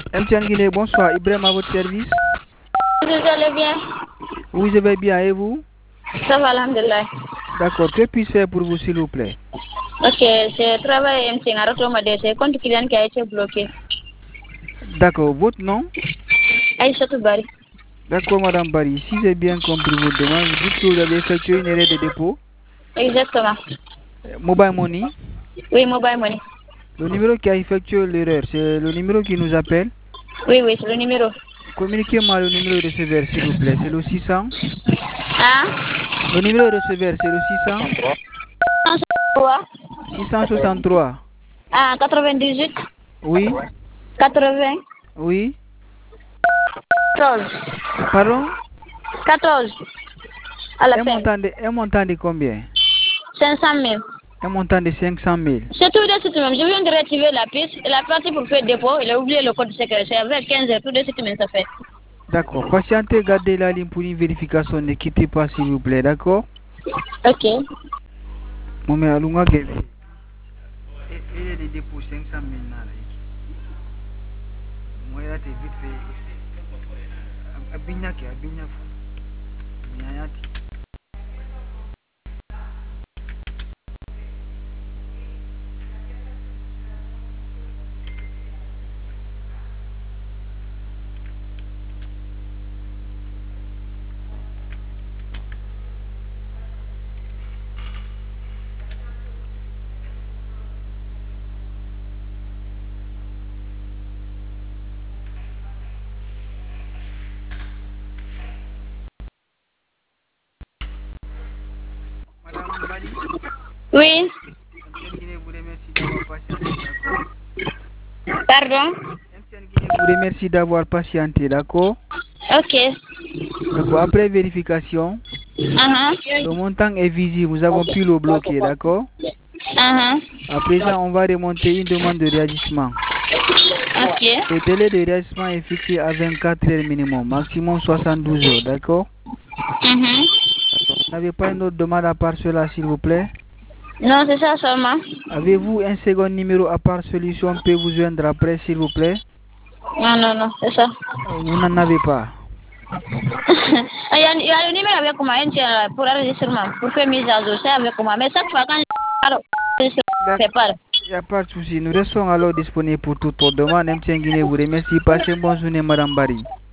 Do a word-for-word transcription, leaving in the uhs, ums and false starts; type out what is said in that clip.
M T N Guinée, bonsoir. Ibrahim à votre service. Vous allez bien? Oui, je vais bien. Et vous? Ça va, alhamdulillah. D'accord. Que puis-je faire pour vous, s'il vous plaît? Ok, je travaille à M T N à Rotomade. C'est le compte client qui a été bloqué. D'accord. Votre nom? Aïcha Toubari. D'accord, Madame Barry. Si j'ai bien compris votre demande, vous dites que vous avez effectué une erreur de dépôt? Exactement. Euh, Mobile Money? Oui, mobile money. Le numéro qui a effectué l'erreur, c'est le numéro qui nous appelle? Oui, oui, c'est le numéro. Communiquez-moi le numéro de receveur, s'il vous plaît. C'est le six cents? Hein? Le numéro de receveur, c'est le six cents? six cent soixante-trois. Ah, quatre-vingt-dix-huit. Oui? quatre-vingts. Oui? quatorze. Pardon? quatorze. À la Un fin. montant de, un montant de combien? cinq cent mille. Un montant de cinq cent mille. C'est tout de suite même. Je viens de réactiver la piste. La partie pour faire dépôt, il a oublié le code secret. C'est avec quinze heures. Tout de suite même, ça fait. D'accord. Patientez, gardez la ligne pour une vérification. Ne quittez pas, s'il vous plaît. D'accord? Ok. Mon mère, Lunga Gebe. Et les dépôts cinq cent mille. Moi, là, t'es vite fait. Abignaki, Abignafou. Bignayati. Madame Bali, Oui. M T N Guinée vous remercie d'avoir patienté, d'accord? Pardon? M T N Guinée vous remercie d'avoir patienté, d'accord? Ok. D'accord. Après vérification, Uh-huh. le montant est visible. Nous avons pu le bloquer, d'accord? Uh-huh. À présent, on va remonter une demande de réagissement. Ok. Le délai de réagissement est fixé à vingt-quatre heures minimum, maximum soixante-douze heures, d'accord? Mhm. Vous n'avez pas une autre demande à part cela, s'il vous plaît? Non, c'est ça seulement. Avez-vous un second numéro à part celui si on peut vous joindre après, s'il vous plaît? Non, non, non, c'est ça. Vous n'en avez pas? Il y, a, il y a le numéro avec moi pour l'enregistrement, pour faire mise à jour, c'est avec moi. Mais chaque fois quand je fais pas. Il n'y a pas de souci. Nous restons alors disponibles pour toute votre demande. M T N Guinée vous remercie. Passez une bonne journée, Madame Barry.